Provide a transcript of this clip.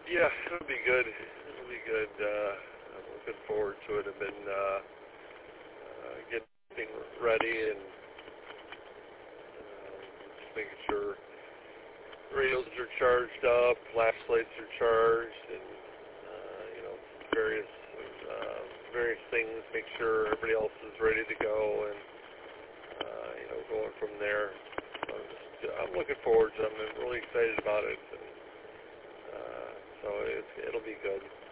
Yeah, it'll be good. It'll be good. I'm looking forward to it. I've been getting ready and just making sure radios are charged up, flash slates are charged, and various various things. Make sure everybody else is ready to go, and going from there. I'm looking forward to it. I'm really excited about it, and so it'll be good.